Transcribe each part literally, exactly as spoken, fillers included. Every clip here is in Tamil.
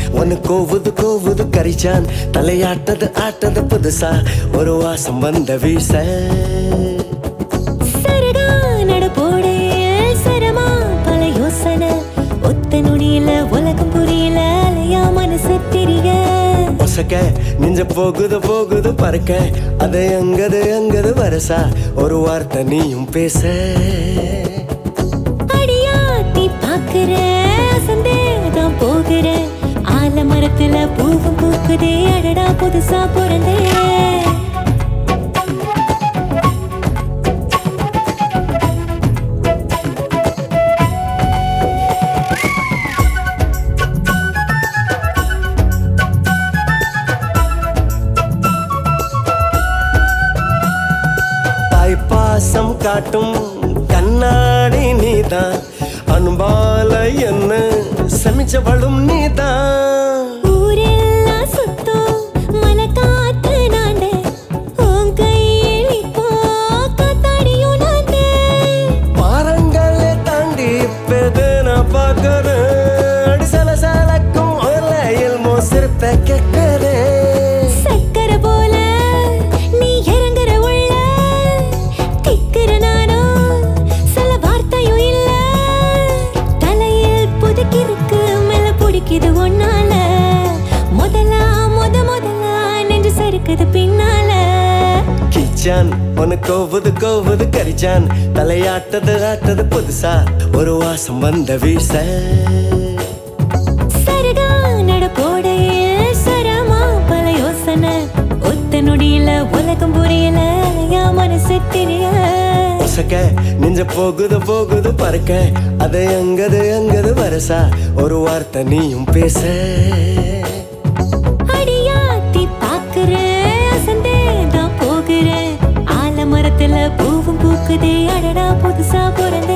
ஒன்னு கோவுது கோவுது கரிச்சான் தலையாட்டது ஆட்டது புதுசா ஒரு வாசம் வந்த வீச சரகா நடப்போடே சரமா பல யோசனை ஒத்த நொடியில உலகம் புரியல அலையா மனசு தெரிய ஒசக்க நெஞ்ச போகுது போகுது பறக்க அது எங்கது எங்கது வரசா ஒரு வார்த்தை நீயும் பேச அடியாத்தி பாக்குற அசந்தேதான் போகிற ஆலமரத்துல பூவும் பூக்குதே அடடா புதுசா பிறந்தே பாசம் காட்டும் கண்ணாடி நீதான் அன்பால என்ன சமிச்சவளும் நீதான் ஊரெல்லாம் சுத்தம் மலை காத்து நாண்ட உன் கையில் இப்போ காத்தாடியும் நாண்ட பாரங்களை தாண்டி இப்பது நான் பார்க்கறேன் அடி சல சலக்கும் ஒலையில் மோசிருப்ப கேட்கறேன் சக்கரை போல நீ இறங்குற உள்ள திக்கிற நானும் சில வார்த்தையும் இல்ல தலையில் புதுக்கிருக்கு மேல பிடிக்குது ஒன்னால முதலா முத முதலா நெஞ்சு சறுக்குது பின்னால கிச்சான் ஒன்னு கோவுது கோவுது கரிச்சான் தலையாட்டது ஆட்டது புதுசா ஒரு வாசம் வந்த வீச சரகா நடப்போடே சரமா பல யோசனை ஒத்த நொடியில உலகம் புரியல அலையா மனசு தெரிய ஒசக்க நெஞ்ச போகுது போகுது பறக்க அது எங்கது எங்கது வரசா ஒரு வார்த்தை நீயும் பேச அடியாத்தி பாக்குற அசந்தேதான் போகிற ஆலமரத்துல பூவும் பூக்குதே அடடா புதுசா பிறந்த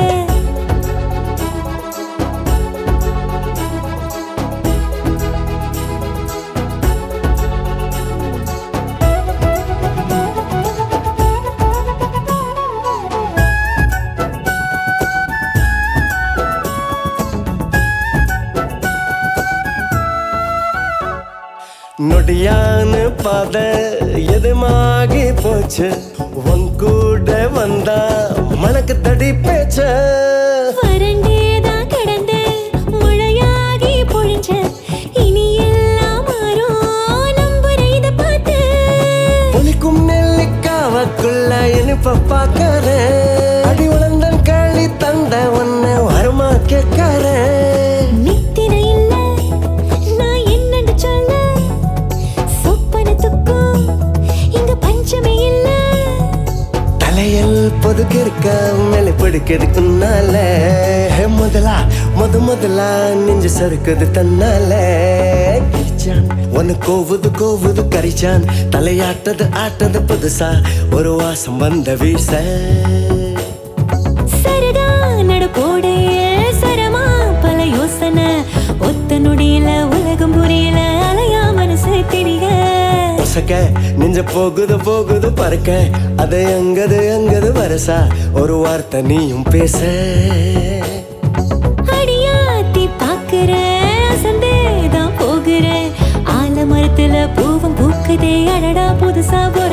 நொடியான பாத எதுமாகி போச்சு உன் கூட வந்தா மனக்கு தடி பேச்ச வறண்டேதான் கிடந்து முளையாகி பொழிஞ்ச இனி எல்லாம் மாறும் நம்புற இத பார்த்து புலிக்கும் நெல்லிக்காவக்குள்ள இனிப்ப பாக்கறேன் அடி உழந்தன் களி தந்த உன்னை வருமா கேட்கறேன் நித்திர இல்ல நான் என்னன்னு சொல்ல சொப்பனத்துக்கும் இங்க பஞ்சமே இல்ல தலையில் பொதுக்கு இருக்க மேலே பிடிக்கிறதுக்குன்னால முதலா முத முதலா நெஞ்சு சறுக்குது தன்னால கிச்சான் ஒன்னு கோவுது கோவுது கரிச்சான் தலையாட்டது ஆட்டது புதுசா ஒரு வாசம் வந்த வீச சரகா நடப்போடே சரமா பல யோசனை ஒத்த நொடியில உலகம் புரியல அலையா மனசு தெரிய ஒசக்க நெஞ்ச போகுது போகுது பறக்க அது எங்கது எங்கது வரசா ஒரு வார்த்தை நீயும் பேச அடியாத்தி பாக்குற அசந்தேதான் போகிற ஆலமரத்துல பூவும் பூக்குதே அடடா புதுசா